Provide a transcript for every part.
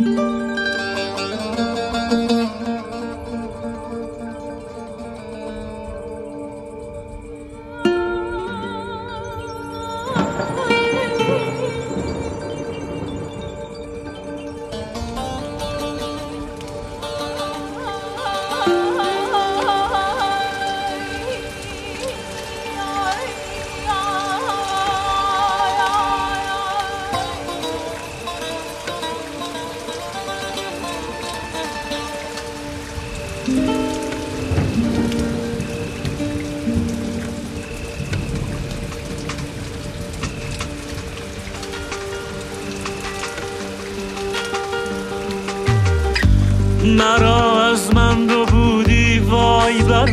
مرا از من دو بودی وای بر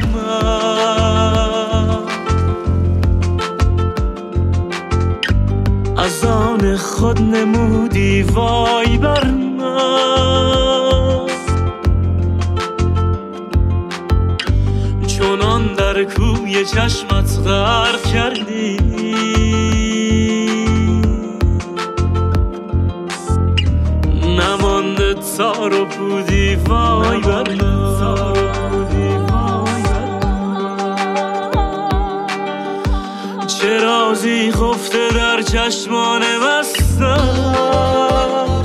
من، از آن خود نمودی وای بر من، چونان در کوی چشمت غرق کردی، نمانده تار و پودی وای بر من، چه رازی خفته در چشمان بستم،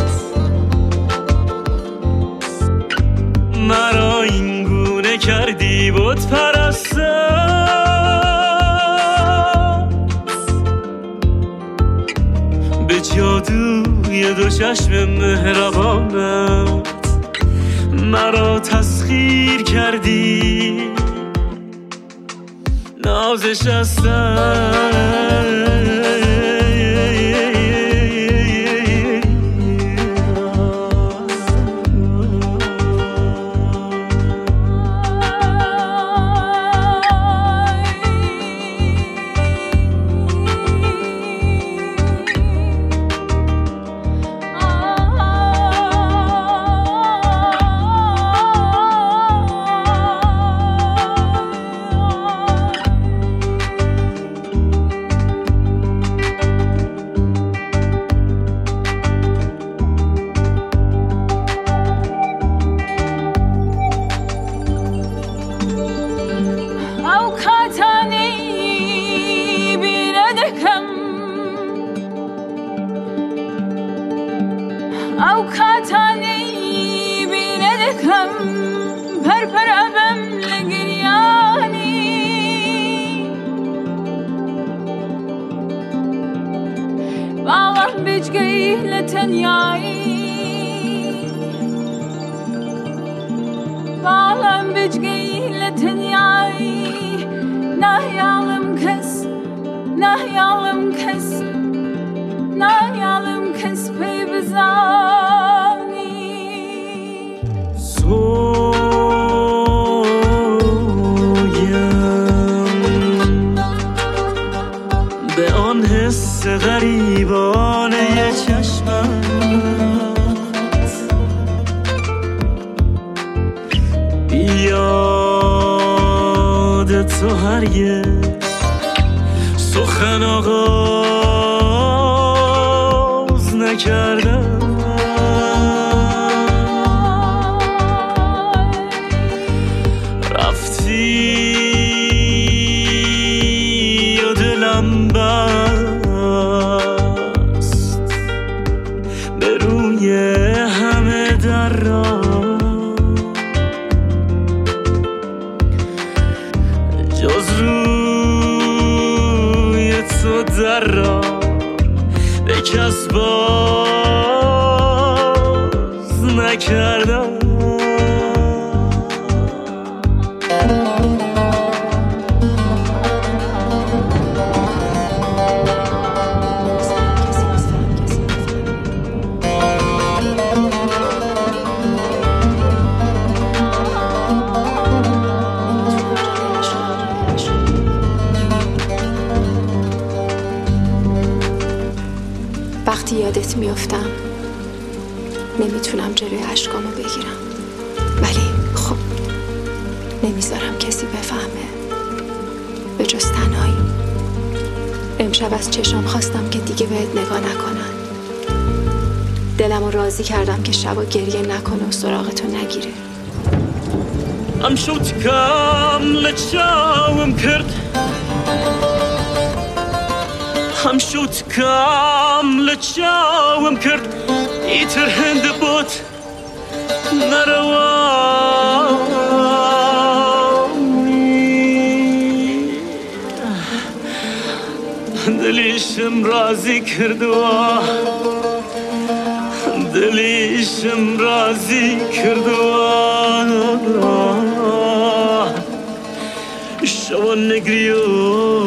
مرا این گونه کردی بت پرستم، به جادوی دو چشم مهربانت مرا تسخیر کردی، نازش هستم اوقاتانی بیندکم پر پر ابم لگریانی والله بجگی لتنیایی والله بجگی لتنیایی نهیالم کس نهیالم کس نهیالم کس پی بزانی سویم به آن حس غریبانه چشمت، یاد تو هرگز سخن آغاز نکردم، رفتی و دلم بست به روی همه در را، جز روی تو در را به کس باز نکردم. وقتی یادت میافتم نمیتونم جلوی اشکامو بگیرم، ولی خب نمیذارم کسی بفهمه به جز تنهایی. امشب از چشام خواستم که دیگه بهت نگاه نکنن، دلمو راضی کردم که شبا گریه نکنه و سراغ تو نگیره. ام شوت کام لچاوم کرد ام شوت کام لچاوم کرد ایتر هند بوت نروامی دلیشم رازی کردوا دلیشم رازی کردوا شو نگریو